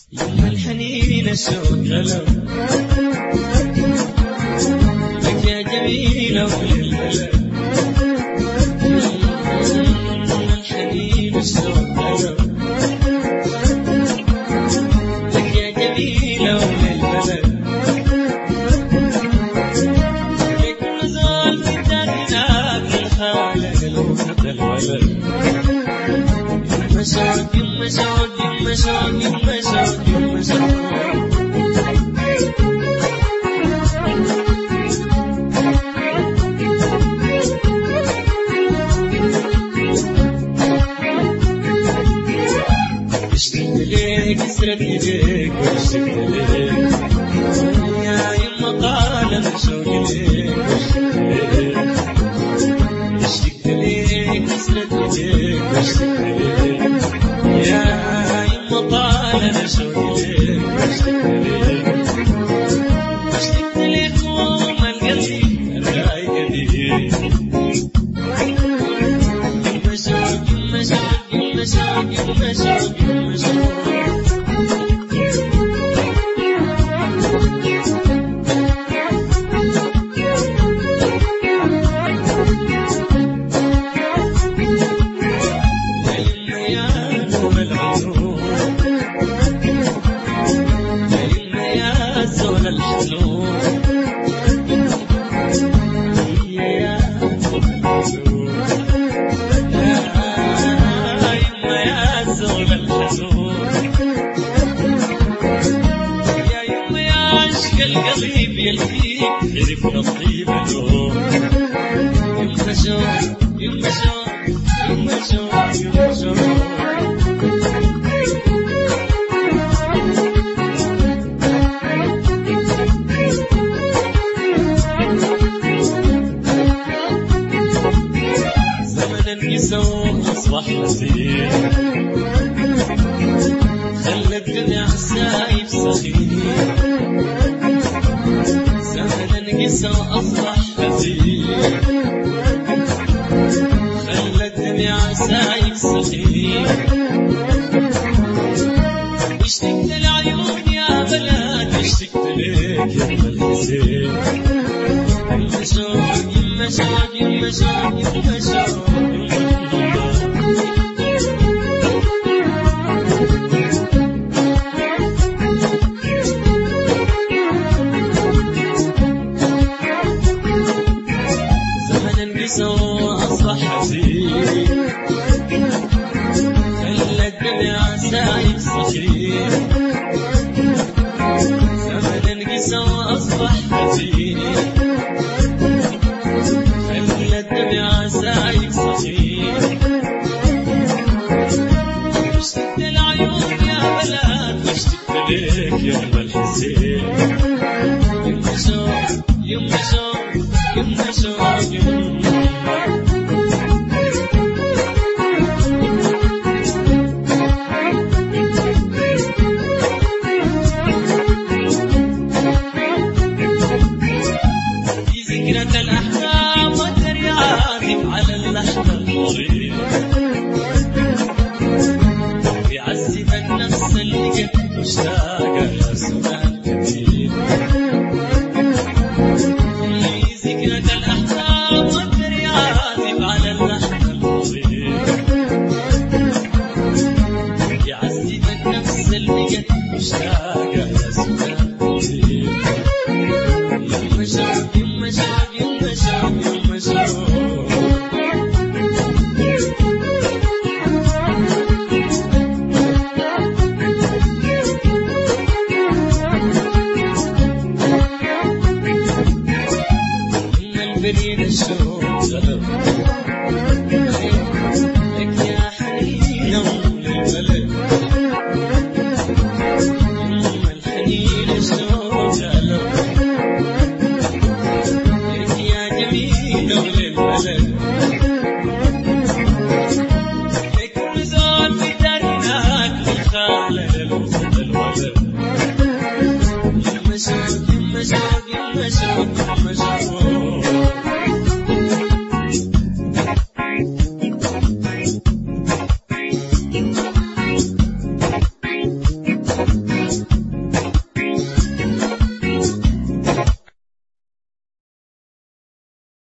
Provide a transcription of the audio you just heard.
يوم الحنين الشوق غلب لك يا جميلة وللبلد. يوم الحنين الشوق غلب لك يا جميلة وللبلد. لكل زول في الدنيا الخالق الوسط الولد. مشوق مشوق مشوق مشوق مشوق اشتقت ليك اسرت ايديك واشتقت ليك يا يما طال مشوق ليك اشتقت ليك اسرت ايديك واشتقت ليك يا يما طال مشوق ليك واشتقت ليك قوم القلب الرايق ليك مشوق مشوق مشوق مشوق مشوق القلب يلقيك عرفنا الطيب اليوم. يما شوق يما شوق يما شوق يما شوق زمن انقسى واصبح حزين خلى الدنيا سايب سخين. زمن انقسى واصبح حزين خلى الدنيا سايب سخين. اشتقت لعيون يا بلاد اشتقت ليك يا ام الحسين. يما شوق يما شوق يما شوق يما شوق أصبح حزين خلى الدنيا سايب سخين. زمن انقسى وأصبح حزين خلى الدنيا سايب سخين. اشتقت العيون يا بلاد واشتقت ليك يا ام الحسين. يما شوق يما شوق يما شوق ذكرى الأحلام والدريات على اللحظة الطويل يعذب النفس اللي قد مشتاقة لسؤال كثير. ذكرى الأحلام والدريات على اللحظة الطويل يعذب النفس اللي قد مشتاقة لسؤال